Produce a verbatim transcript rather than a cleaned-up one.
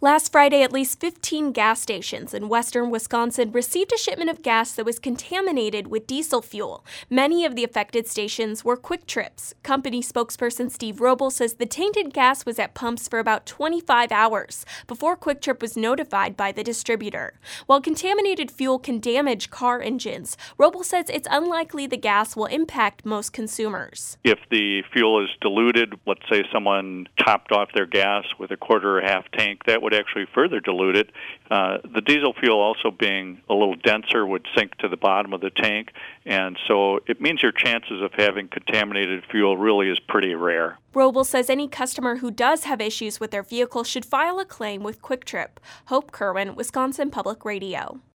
Last Friday, at least fifteen gas stations in western Wisconsin received a shipment of gas that was contaminated with diesel fuel. Many of the affected stations were Quick Trips. Company spokesperson Steve Roble says the tainted gas was at pumps for about twenty-five hours before Quick Trip was notified by the distributor. While contaminated fuel can damage car engines, Roble says it's unlikely the gas will impact most consumers. If the fuel is diluted, let's say someone topped off their gas with a quarter or half tank, that would actually further dilute it. Uh, the diesel fuel also being a little denser would sink to the bottom of the tank, and so it means your chances of having contaminated fuel really is pretty rare. Roble says any customer who does have issues with their vehicle should file a claim with Quick Trip. Hope Kerwin, Wisconsin Public Radio.